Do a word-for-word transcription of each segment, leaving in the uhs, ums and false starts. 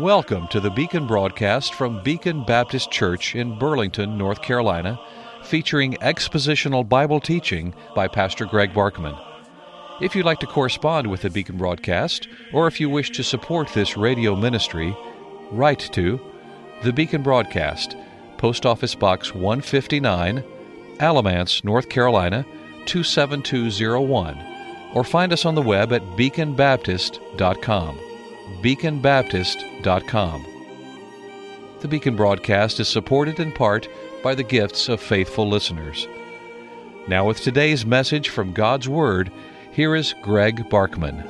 Welcome to the Beacon broadcast from Beacon Baptist Church in Burlington, North Carolina, featuring expositional Bible teaching by Pastor Greg Barkman. If you'd like to correspond with the Beacon broadcast, or if you wish to support this radio ministry, write to the Beacon Broadcast, Post Office Box one fifty-nine, Alamance, North Carolina, two seven two zero one, or find us on the web at beacon baptist dot com. beacon baptist dot com. The Beacon broadcast is supported in part by the gifts of faithful listeners. Now with today's message from God's Word, here is Greg Barkman.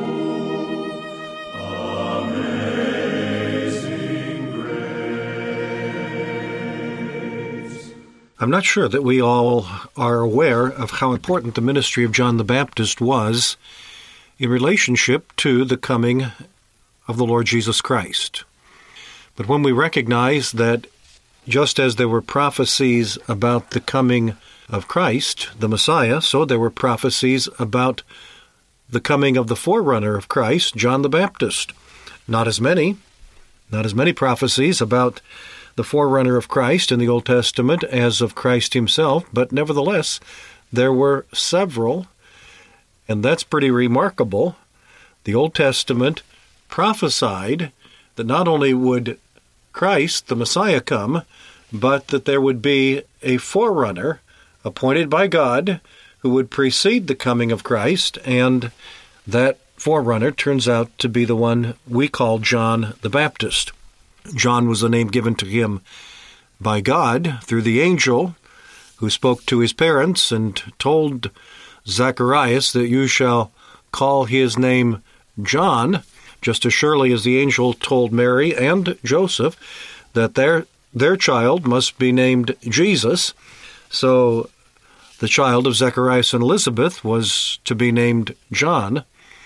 Amazing Grace. I'm not sure that we all are aware of how important the ministry of John the Baptist was in relationship to the coming of the Lord Jesus Christ. But when we recognize that just as there were prophecies about the coming of Christ, the Messiah, so there were prophecies about the coming of the forerunner of Christ, John the Baptist. Not as many, not as many prophecies about the forerunner of Christ in the Old Testament as of Christ himself, but nevertheless, there were several, and that's pretty remarkable. The Old Testament prophesied that not only would Christ, the Messiah, come, but that there would be a forerunner appointed by God who would precede the coming of Christ, and that forerunner turns out to be the one we call John the Baptist. John was the name given to him by God through the angel who spoke to his parents and told Zacharias that you shall call his name John, just as surely as the angel told Mary and Joseph that their their child must be named Jesus. So the child of Zacharias and Elizabeth was to be named John.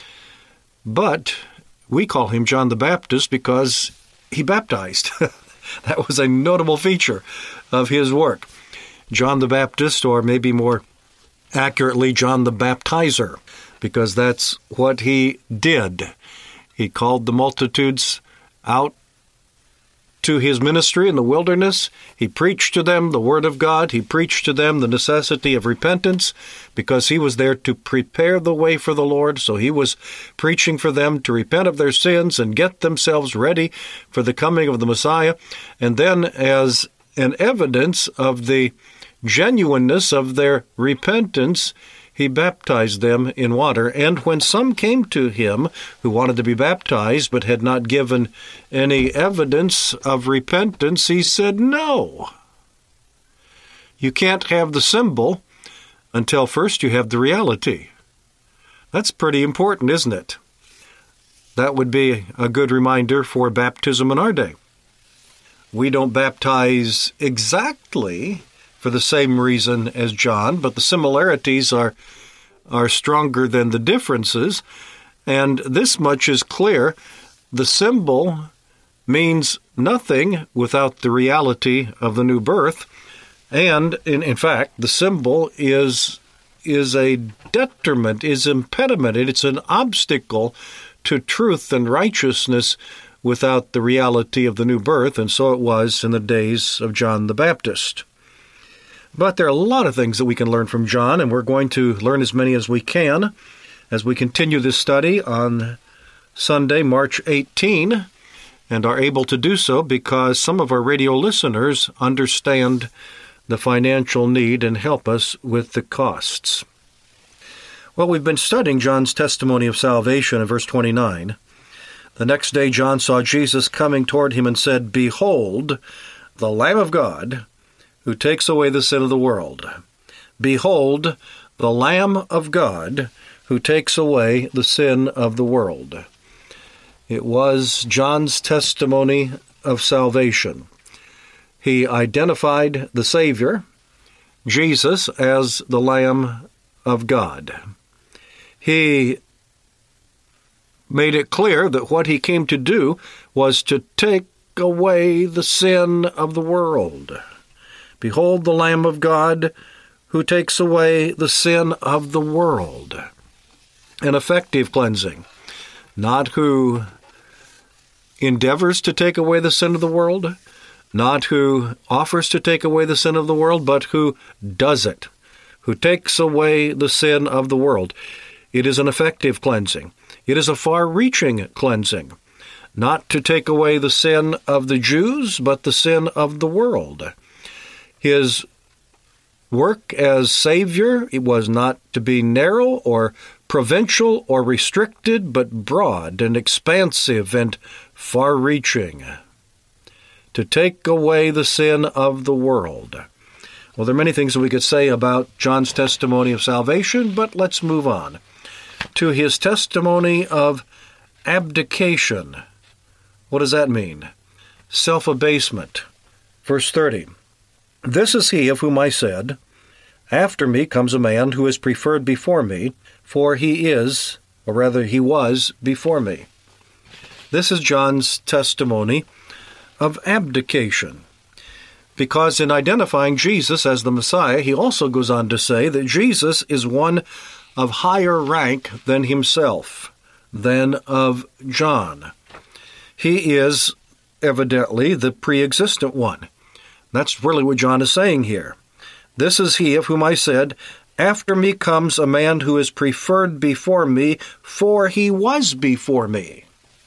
But we call him John the Baptist because he baptized. That was a notable feature of his work. John the Baptist, or maybe more accurately, John the Baptizer, because that's what he did. He called the multitudes out to his ministry in the wilderness. He preached to them the Word of God. He preached to them the necessity of repentance because he was there to prepare the way for the Lord. So he was preaching for them to repent of their sins and get themselves ready for the coming of the Messiah. And then as an evidence of the genuineness of their repentance, he baptized them in water. And when some came to him who wanted to be baptized but had not given any evidence of repentance, he said, no. You can't have the symbol until first you have the reality. That's pretty important, isn't it? That would be a good reminder for baptism in our day. We don't baptize exactly for the same reason as John, but the similarities are are stronger than the differences, and this much is clear. The symbol means nothing without the reality of the new birth, and in, in fact, the symbol is is a detriment, is impediment, it's an obstacle to truth and righteousness without the reality of the new birth, and so it was in the days of John the Baptist. But there are a lot of things that we can learn from John, and we're going to learn as many as we can as we continue this study on Sunday, March eighteenth, and are able to do so because some of our radio listeners understand the financial need and help us with the costs. Well, we've been studying John's testimony of salvation in verse twenty-nine. The next day John saw Jesus coming toward him and said, "Behold, the Lamb of God, who takes away the sin of the world. Behold, the Lamb of God, who takes away the sin of the world." It was John's testimony of salvation. He identified the Savior, Jesus, as the Lamb of God. He made it clear that what he came to do was to take away the sin of the world. Behold the Lamb of God who takes away the sin of the world. An effective cleansing, not who endeavors to take away the sin of the world, not who offers to take away the sin of the world, but who does it, who takes away the sin of the world. It is an effective cleansing. It is a far-reaching cleansing, not to take away the sin of the Jews, but the sin of the world. His work as Savior, it was not to be narrow or provincial or restricted, but broad and expansive and far-reaching, to take away the sin of the world. Well, there are many things that we could say about John's testimony of salvation, but let's move on to his testimony of abdication. What does that mean? Self-abasement. Verse thirty, "This is he of whom I said, After me comes a man who is preferred before me, for he is, or rather he was, before me." This is John's testimony of abdication, because in identifying Jesus as the Messiah, he also goes on to say that Jesus is one of higher rank than himself, than of John. He is evidently the pre-existent one. That's really what John is saying here. "This is he of whom I said, After me comes a man who is preferred before me, for he was before me."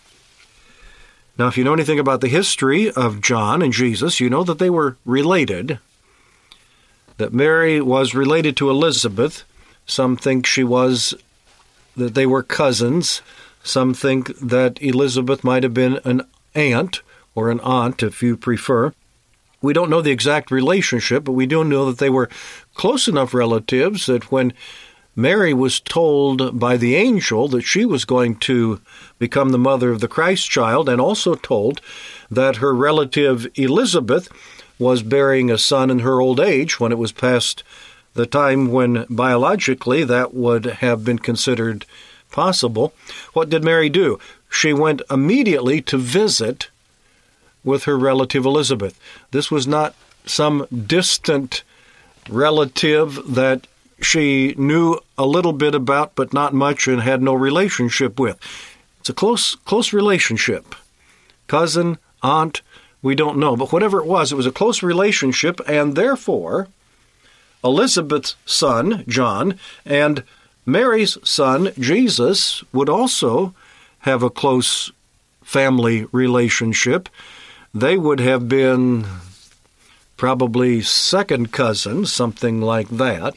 Now, if you know anything about the history of John and Jesus, you know that they were related, that Mary was related to Elizabeth. Some think she was, that they were cousins. Some think that Elizabeth might have been an aunt, or an aunt if you prefer. We don't know the exact relationship, but we do know that they were close enough relatives that when Mary was told by the angel that she was going to become the mother of the Christ child, and also told that her relative Elizabeth was bearing a son in her old age, when it was past the time when biologically that would have been considered possible, what did Mary do? She went immediately to visit with her relative Elizabeth. This was not some distant relative that she knew a little bit about, but not much, and had no relationship with. It's a close, close relationship. Cousin, aunt, we don't know. But whatever it was, it was a close relationship, and therefore, Elizabeth's son, John, and Mary's son, Jesus, would also have a close family relationship. They would have been probably second cousins, something like that.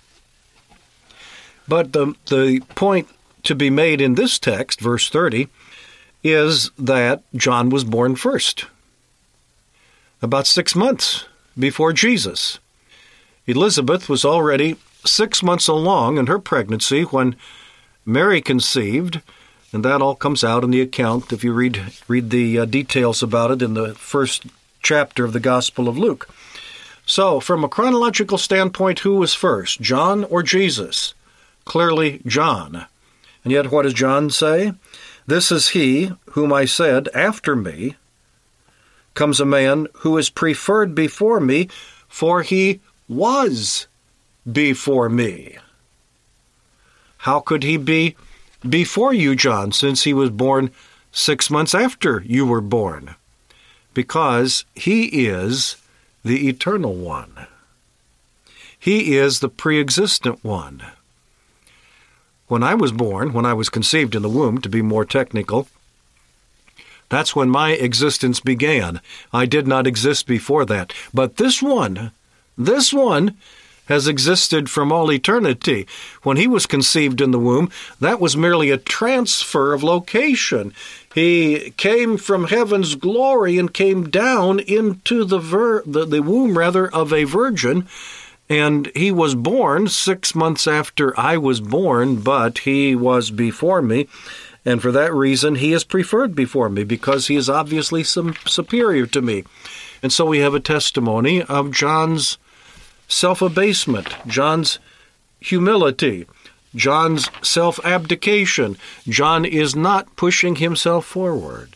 But the, the point to be made in this text, verse thirty, is that John was born first, about six months before Jesus. Elizabeth was already six months along in her pregnancy when Mary conceived, and that all comes out in the account if you read read the uh, details about it in the first chapter of the Gospel of Luke. So, from a chronological standpoint, who was first, John or Jesus? Clearly, John. And yet, what does John say? "This is he whom I said, After me comes a man who is preferred before me, for he was before me." How could he be before you, John, since he was born six months after you were born? Because he is the eternal one. He is the pre-existent one. When I was born, when I was conceived in the womb, to be more technical, that's when my existence began. I did not exist before that. But this one, this one has existed from all eternity. When he was conceived in the womb, that was merely a transfer of location. He came from heaven's glory and came down into the, ver- the, the womb rather of a virgin, and he was born six months after I was born, but he was before me, and for that reason he is preferred before me, because he is obviously some superior to me. And so we have a testimony of John's self-abasement, John's humility, John's self-abdication. John is not pushing himself forward.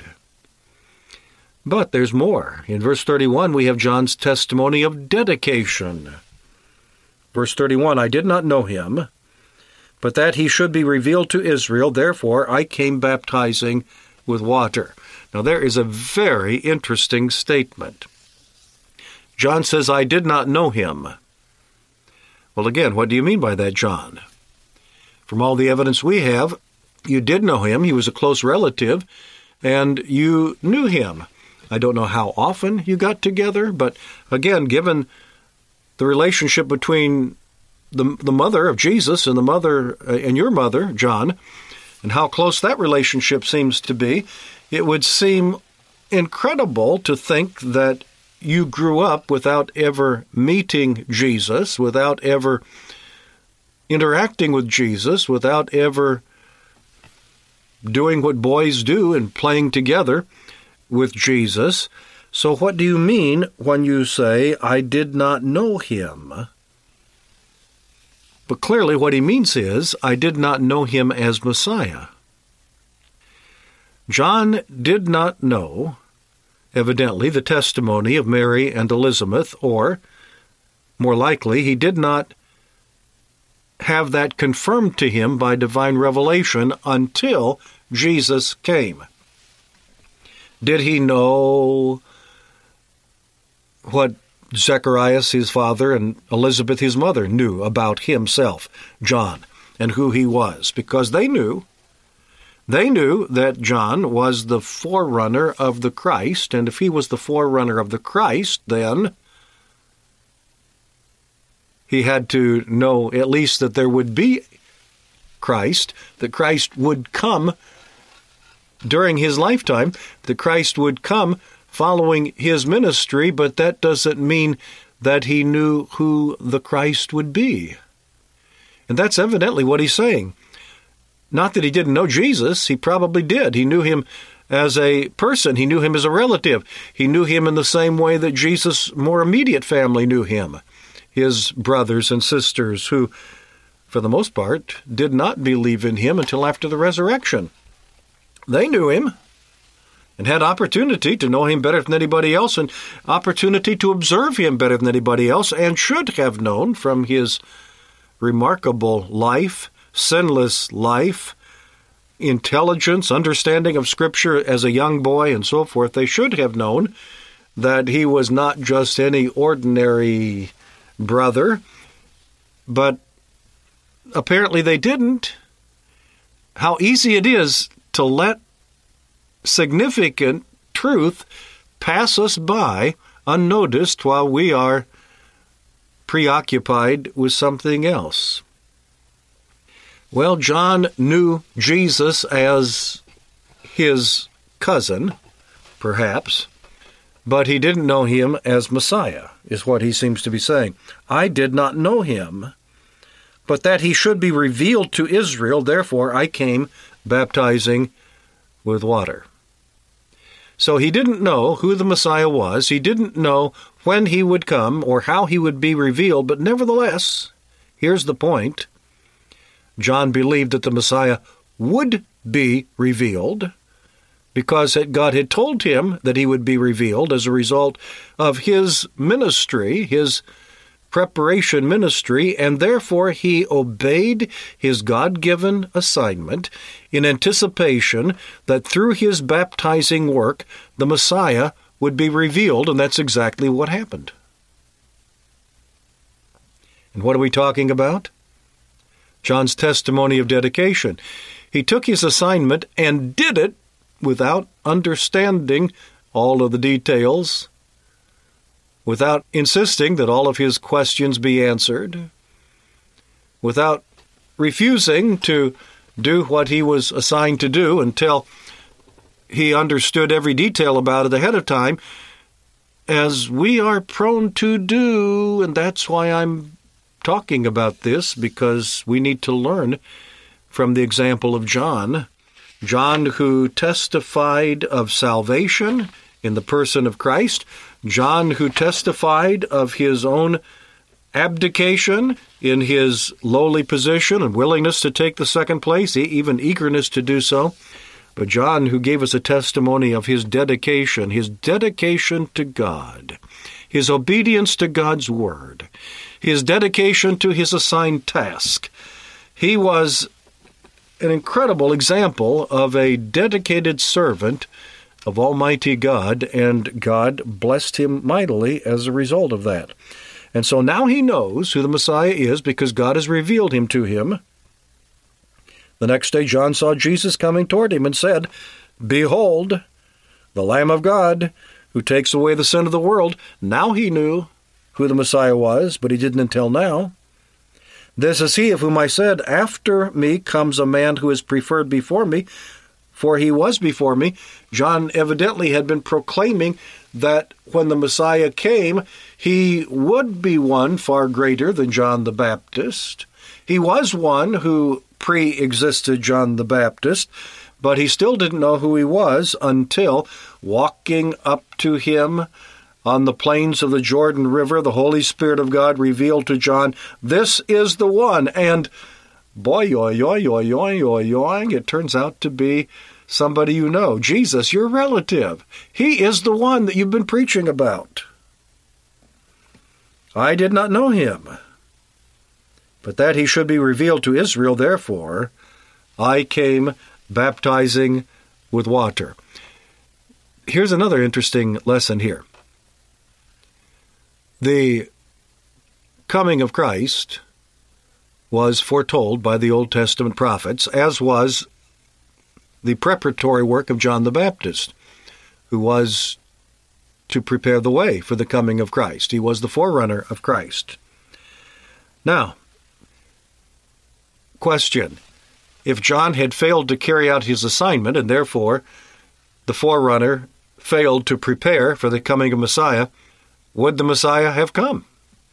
But there's more. In verse thirty-one, we have John's testimony of dedication. Verse thirty-one, "I did not know him, but that he should be revealed to Israel. Therefore I came baptizing with water. Now, there is a very interesting statement. John says, I did not know him. Well, again, what do you mean by that, John? From all the evidence we have, you did know him. He was a close relative, and you knew him. I don't know how often you got together, but again, given the relationship between the, the mother of Jesus and the mother uh, and your mother, John, and how close that relationship seems to be, it would seem incredible to think that you grew up without ever meeting Jesus, without ever interacting with Jesus, without ever doing what boys do and playing together with Jesus. So what do you mean when you say, I did not know him? But clearly what he means is, I did not know him as Messiah. John did not know, evidently, the testimony of Mary and Elizabeth, or, more likely, he did not have that confirmed to him by divine revelation until Jesus came. Did he know what Zacharias, his father, and Elizabeth, his mother, knew about himself, John, and who he was? Because they knew. They knew that John was the forerunner of the Christ, and if he was the forerunner of the Christ, then he had to know at least that there would be Christ, that Christ would come during his lifetime, that Christ would come following his ministry, but that doesn't mean that he knew who the Christ would be. And that's evidently what he's saying. Not that he didn't know Jesus, he probably did. He knew him as a person, he knew him as a relative. He knew him in the same way that Jesus' more immediate family knew him. His brothers and sisters who, for the most part, did not believe in him until after the resurrection. They knew him and had opportunity to know him better than anybody else and opportunity to observe him better than anybody else, and should have known from his remarkable life, sinless life, intelligence, understanding of Scripture as a young boy, and so forth. They should have known that he was not just any ordinary brother, but apparently they didn't. How easy it is to let significant truth pass us by unnoticed while we are preoccupied with something else. Well, John knew Jesus as his cousin, perhaps, but he didn't know him as Messiah, is what he seems to be saying. I did not know him, but that he should be revealed to Israel, therefore I came baptizing with water. So he didn't know who the Messiah was. He didn't know when he would come or how he would be revealed, but nevertheless, here's the point. John believed that the Messiah would be revealed because God had told him that he would be revealed as a result of his ministry, his preparation ministry, and therefore he obeyed his God-given assignment in anticipation that through his baptizing work, the Messiah would be revealed, and that's exactly what happened. And what are we talking about? John's testimony of dedication. He took his assignment and did it without understanding all of the details, without insisting that all of his questions be answered, without refusing to do what he was assigned to do until he understood every detail about it ahead of time, as we are prone to do, and that's why I'm talking about this, because we need to learn from the example of John. John, who testified of salvation in the person of Christ. John, who testified of his own abdication in his lowly position and willingness to take the second place, even eagerness to do so. But John, who gave us a testimony of his dedication, his dedication to God, his obedience to God's word, his dedication to his assigned task. He was an incredible example of a dedicated servant of Almighty God, and God blessed him mightily as a result of that. And so now he knows who the Messiah is because God has revealed him to him. The next day John saw Jesus coming toward him and said, "Behold, the Lamb of God, who takes away the sin of the world." Now he knew who the Messiah was, but he didn't until now. "This is he of whom I said, after me comes a man who is preferred before me, for he was before me." John evidently had been proclaiming that when the Messiah came, he would be one far greater than John the Baptist. He was one who pre-existed John the Baptist, but he still didn't know who he was until, walking up to him on the plains of the Jordan River, the Holy Spirit of God revealed to John, "This is the one." And boy, yoy, yoy, yoy, yoy, yoy, yoy, it turns out to be somebody you know, Jesus, your relative. He is the one that you've been preaching about. "I did not know him, but that he should be revealed to Israel, therefore I came baptizing with water." Here's another interesting lesson here. The coming of Christ was foretold by the Old Testament prophets, as was the preparatory work of John the Baptist, who was to prepare the way for the coming of Christ. He was the forerunner of Christ. Now, question. If John had failed to carry out his assignment, and therefore the forerunner failed to prepare for the coming of Messiah, would the Messiah have come?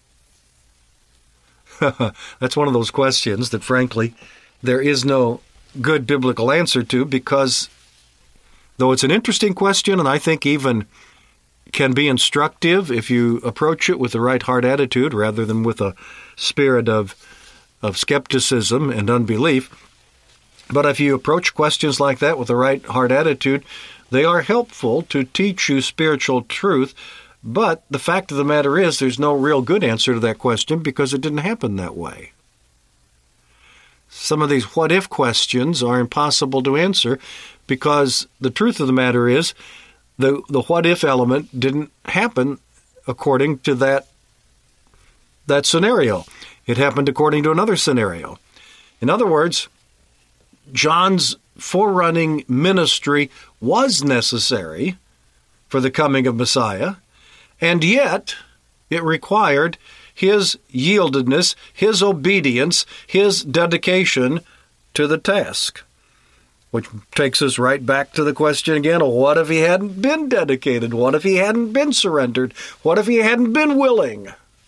That's one of those questions that, frankly, there is no good biblical answer to, because though it's an interesting question, and I think even can be instructive if you approach it with the right heart attitude rather than with a spirit of, of skepticism and unbelief, but if you approach questions like that with the right heart attitude, they are helpful to teach you spiritual truth. But the fact of the matter is, there's no real good answer to that question because it didn't happen that way. Some of these what-if questions are impossible to answer because the truth of the matter is the, the what-if element didn't happen according to that, that scenario. It happened according to another scenario. In other words, John's forerunning ministry was necessary for the coming of Messiah, and yet it required his yieldedness, his obedience, his dedication to the task. Which takes us right back to the question again, what if he hadn't been dedicated? What if he hadn't been surrendered? What if he hadn't been willing?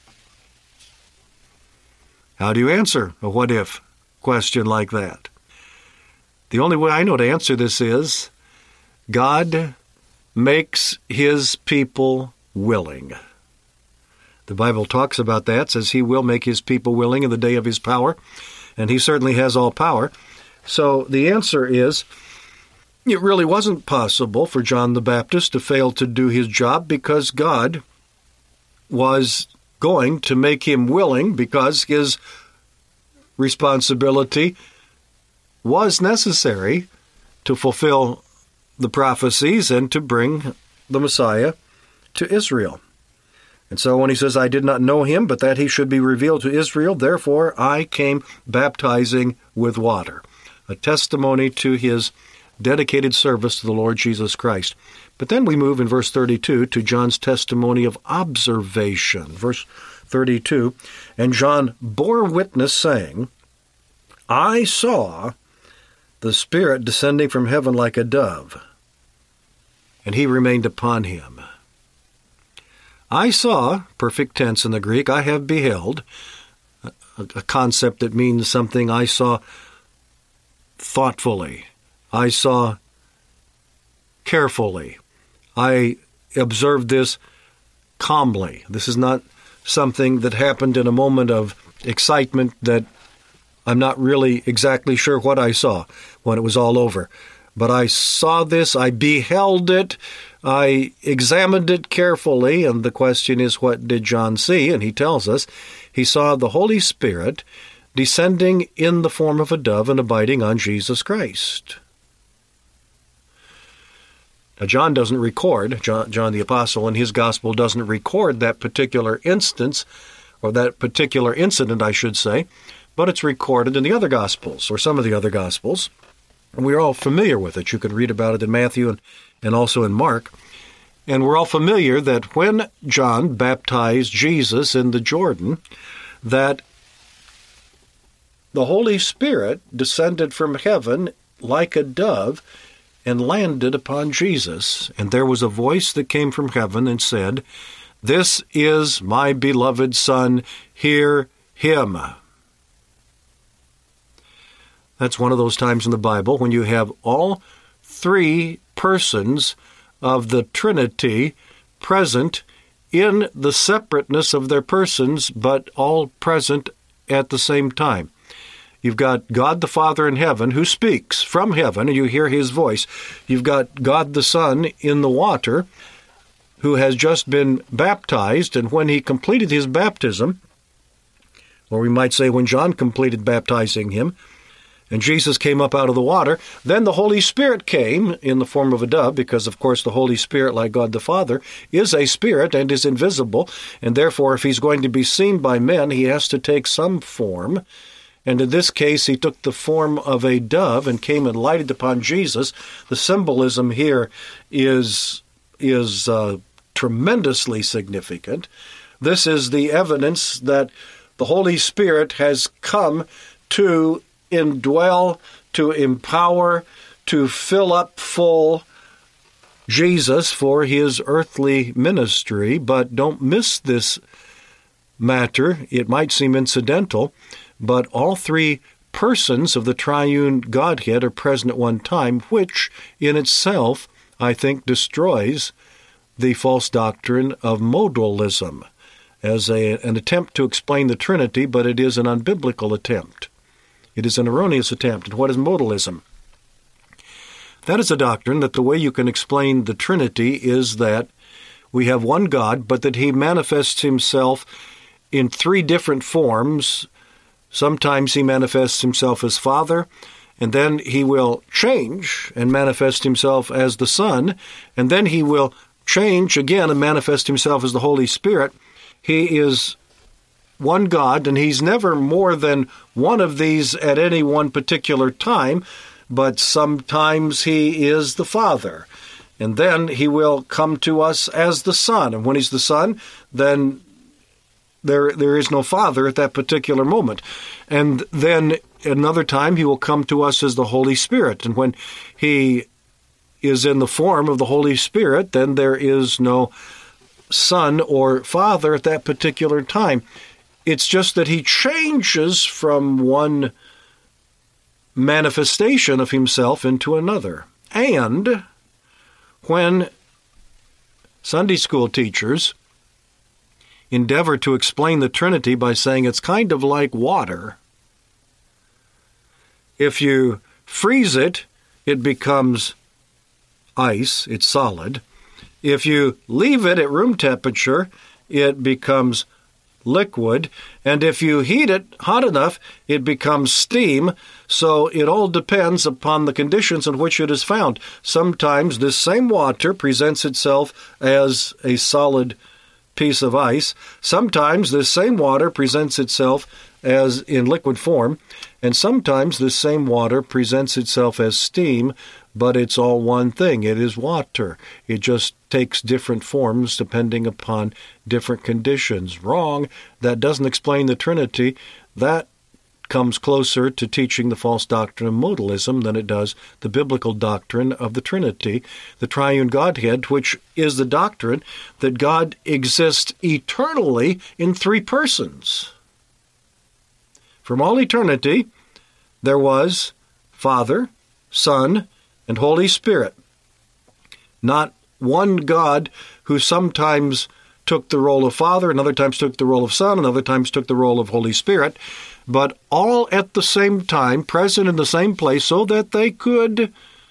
How do you answer a what-if question like that? The only way I know to answer this is, God makes his people willing. The Bible talks about that, says he will make his people willing in the day of his power, and he certainly has all power. So the answer is, it really wasn't possible for John the Baptist to fail to do his job because God was going to make him willing because his responsibility was necessary to fulfill the prophecies and to bring the Messiah to Israel. And so when he says, I did not know him, but that he should be revealed to Israel, therefore I came baptizing with water. A testimony to his dedicated service to the Lord Jesus Christ. But then we move in verse thirty-two to John's testimony of observation. Verse thirty-two, and John bore witness, saying, I saw the Spirit descending from heaven like a dove, and he remained upon him. I saw, perfect tense in the Greek, I have beheld, a, a concept that means something I saw thoughtfully. I saw carefully. I observed this calmly. This is not something that happened in a moment of excitement that I'm not really exactly sure what I saw when it was all over. But I saw this, I beheld it, I examined it carefully, and the question is, what did John see? And he tells us he saw the Holy Spirit descending in the form of a dove and abiding on Jesus Christ. Now, John doesn't record, John, John the Apostle in his gospel doesn't record that particular instance, or that particular incident, I should say, but it's recorded in the other gospels, or some of the other gospels, and we're all familiar with it. You can read about it in Matthew and, and also in Mark. And we're all familiar that when John baptized Jesus in the Jordan, that the Holy Spirit descended from heaven like a dove and landed upon Jesus. And there was a voice that came from heaven and said, "This is my beloved Son, hear him." That's one of those times in the Bible when you have all three persons of the Trinity present in the separateness of their persons, but all present at the same time. You've got God the Father in heaven who speaks from heaven, and you hear his voice. You've got God the Son in the water who has just been baptized, and when he completed his baptism, or we might say when John completed baptizing him, and Jesus came up out of the water, then the Holy Spirit came in the form of a dove, because, of course, the Holy Spirit, like God the Father, is a spirit and is invisible, and therefore, if he's going to be seen by men, he has to take some form. And in this case, he took the form of a dove and came and lighted upon Jesus. The symbolism here is, is uh, tremendously significant. This is the evidence that the Holy Spirit has come to indwell, to empower, to fill up full Jesus for his earthly ministry. But don't miss this matter. It might seem incidental, but all three persons of the triune Godhead are present at one time, which in itself, I think, destroys the false doctrine of modalism as a, an attempt to explain the Trinity, but it is an unbiblical attempt. It is an erroneous attempt. And what is modalism? That is a doctrine that the way you can explain the Trinity is that we have one God, but that he manifests himself in three different forms. Sometimes he manifests himself as Father, and then he will change and manifest himself as the Son, and then he will change again and manifest himself as the Holy Spirit. He is one God, and he's never more than one of these at any one particular time, but sometimes he is the Father. And then he will come to us as the Son. And when he's the Son, then there there is no Father at that particular moment. And then another time he will come to us as the Holy Spirit. And when he is in the form of the Holy Spirit, then there is no Son or Father at that particular time. It's just that he changes from one manifestation of himself into another. And when Sunday school teachers endeavor to explain the Trinity by saying it's kind of like water, if you freeze it, it becomes ice, it's solid. If you leave it at room temperature, it becomes liquid, and if you heat it hot enough, it becomes steam. So it all depends upon the conditions in which it is found. Sometimes this same water presents itself as a solid piece of ice. Sometimes this same water presents itself as in liquid form, and sometimes this same water presents itself as steam, but it's all one thing. It is water. It just takes different forms depending upon different conditions. Wrong. That doesn't explain the Trinity. That comes closer to teaching the false doctrine of modalism than it does the biblical doctrine of the Trinity, the triune Godhead, which is the doctrine that God exists eternally in three persons. From all eternity, there was Father, Son, and Holy Spirit. Not one God who sometimes took the role of Father, and other times took the role of Son, and other times took the role of Holy Spirit, but all at the same time, present in the same place, so that they could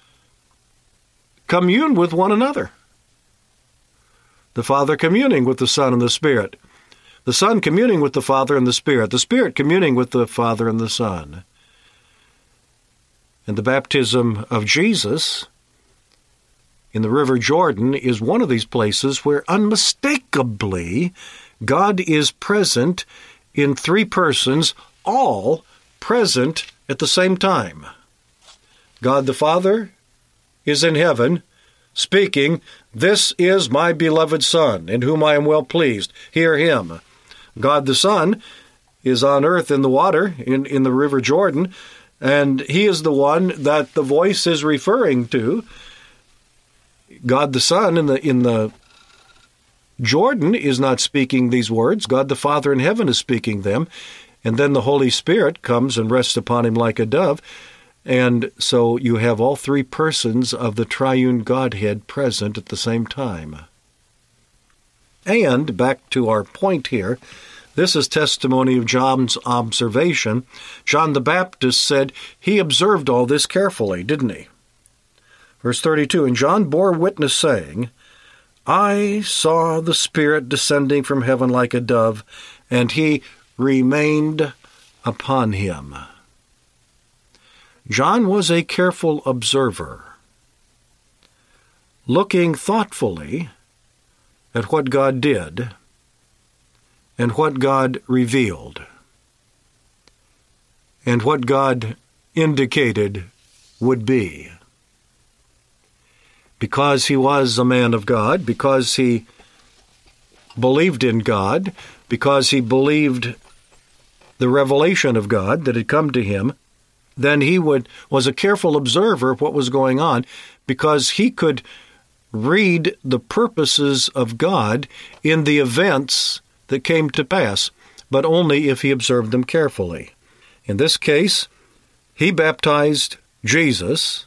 commune with one another. The Father communing with the Son and the Spirit. The Son communing with the Father and the Spirit. The Spirit communing with the Father and the Son. And the baptism of Jesus in the River Jordan is one of these places where unmistakably God is present in three persons, all present at the same time. God the Father is in heaven, speaking, "This is my beloved Son, in whom I am well pleased. Hear him." God the Son is on earth in the water, in, in the River Jordan, and he is the one that the voice is referring to. God the Son in the in the Jordan is not speaking these words. God the Father in heaven is speaking them. And then the Holy Spirit comes and rests upon him like a dove. And so you have all three persons of the triune Godhead present at the same time. And, back to our point here, this is testimony of John's observation. John the Baptist said he observed all this carefully, didn't he? Verse thirty-two, "And John bore witness, saying, I saw the Spirit descending from heaven like a dove, and he remained upon him." John was a careful observer, looking thoughtfully at what God did and what God revealed and what God indicated would be. Because he was a man of God, because he believed in God, because he believed the revelation of God that had come to him, then he would was a careful observer of what was going on, because he could read the purposes of God in the events that came to pass, but only if he observed them carefully. In this case, he baptized Jesus.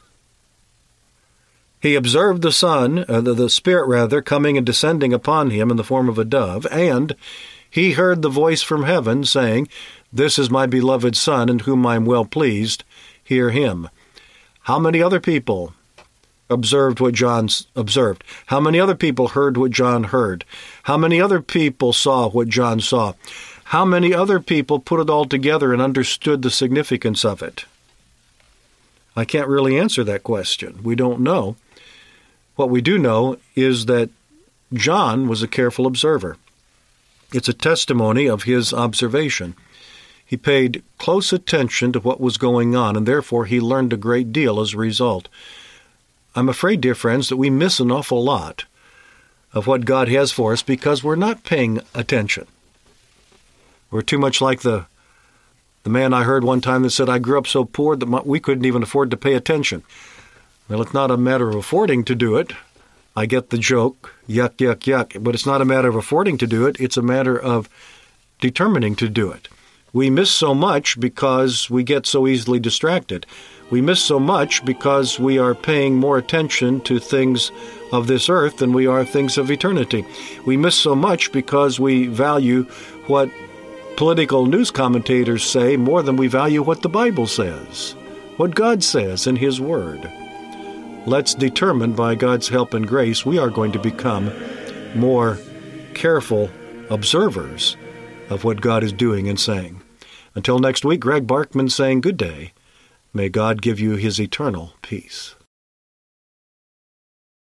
He observed the Son, uh, the, the Spirit rather, coming and descending upon him in the form of a dove, and he heard the voice from heaven saying, "This is my beloved Son, in whom I am well pleased. Hear him." How many other people observed what John observed? How many other people heard what John heard? How many other people saw what John saw? How many other people put it all together and understood the significance of it? I can't really answer that question. We don't know. What we do know is that John was a careful observer. It's a testimony of his observation. He paid close attention to what was going on, and therefore he learned a great deal as a result. I'm afraid, dear friends, that we miss an awful lot of what God has for us because we're not paying attention. We're too much like the the man I heard one time that said, "I grew up so poor that my, we couldn't even afford to pay attention." Well, it's not a matter of affording to do it. I get the joke, yuck, yuck, yuck. But it's not a matter of affording to do it. It's a matter of determining to do it. We miss so much because we get so easily distracted. We miss so much because we are paying more attention to things of this earth than we are things of eternity. We miss so much because we value what political news commentators say more than we value what the Bible says, what God says in His Word. Let's determine by God's help and grace we are going to become more careful observers of what God is doing and saying. Until next week, Greg Barkman saying good day. May God give you His eternal peace.